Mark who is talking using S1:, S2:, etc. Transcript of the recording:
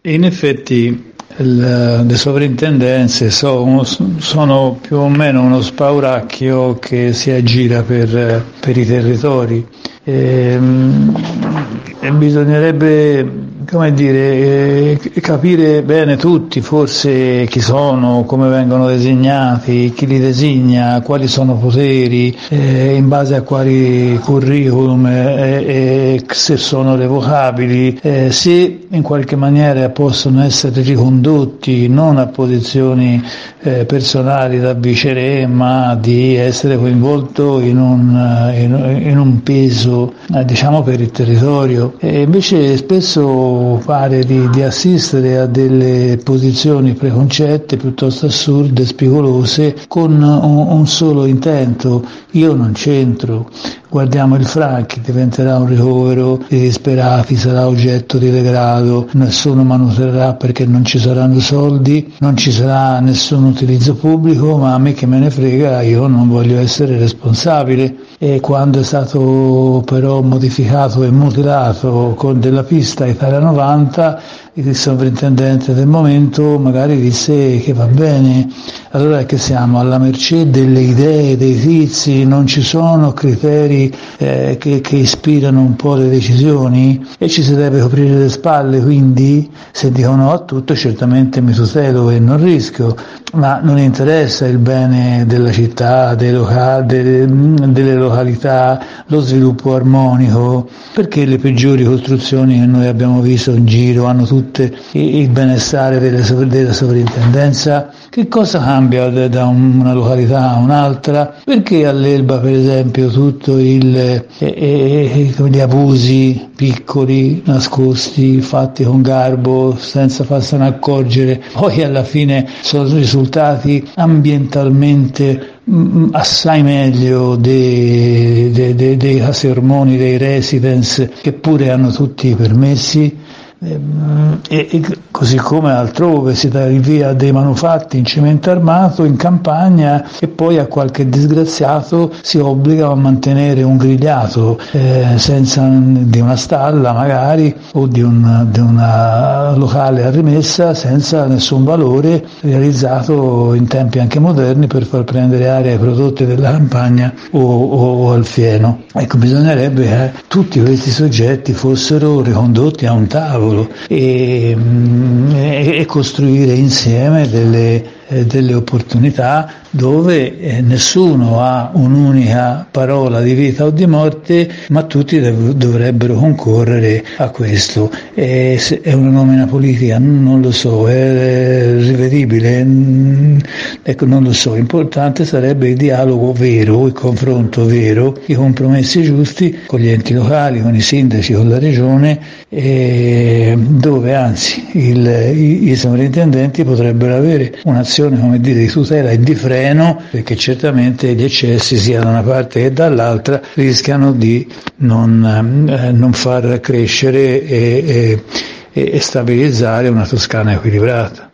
S1: In effetti le sovrintendenze sono più o meno uno spauracchio che si aggira per i territori e bisognerebbe, come dire, capire bene tutti forse chi sono, come vengono designati, chi li designa, quali sono poteri, in base a quali curriculum e se sono revocabili, se in qualche maniera possono essere ricondotti non a posizioni personali da viceré, ma di essere coinvolto in un peso diciamo per il territorio. E invece spesso pare di assistere a delle posizioni preconcette piuttosto assurde, spigolose, con un solo intento: io non c'entro. Guardiamo il Franchi, diventerà un ricovero di disperati, sarà oggetto di degrado, nessuno manuterrà perché non ci saranno soldi, non ci sarà nessun utilizzo pubblico, ma a me che me ne frega, io non voglio essere responsabile. E quando è stato però modificato e mutilato con della pista Italia 90, il sovrintendente del momento magari disse che va bene. Allora è che siamo alla mercé delle idee dei tizi, non ci sono criteri che ispirano un po' le decisioni e ci si deve coprire le spalle. Quindi se dico no a tutto certamente mi tutelo e non rischio, ma non interessa il bene della città, delle località, lo sviluppo armonico, perché le peggiori costruzioni che noi abbiamo visto in giro hanno tutte il benestare della sovrintendenza. Che cosa cambia da una località a un'altra? Perché all'Elba per esempio tutto gli abusi piccoli, nascosti, fatti con garbo, senza farsene accorgere, poi alla fine sono risultati ambientalmente assai meglio dei casermoni, dei residence, che pure hanno tutti i permessi. E così come altrove si dà il via a dei manufatti in cemento armato in campagna e poi a qualche disgraziato si obbliga a mantenere un grigliato di una stalla magari o di una locale a rimessa senza nessun valore, realizzato in tempi anche moderni per far prendere aria ai prodotti della campagna o al fieno. Ecco, bisognerebbe che tutti questi soggetti fossero ricondotti a un tavolo e costruire insieme delle opportunità dove nessuno ha un'unica parola di vita o di morte, ma tutti dovrebbero concorrere a questo. Se è una nomina politica non lo so, è rivedibile, ecco, non lo so. Importante sarebbe il dialogo vero, il confronto vero, i compromessi giusti con gli enti locali, con i sindaci, con la regione, dove anzi i sovrintendenti potrebbero avere un'azione, come dire, di tutela e di freno, perché certamente gli eccessi sia da una parte che dall'altra rischiano di non far crescere e stabilizzare una Toscana equilibrata.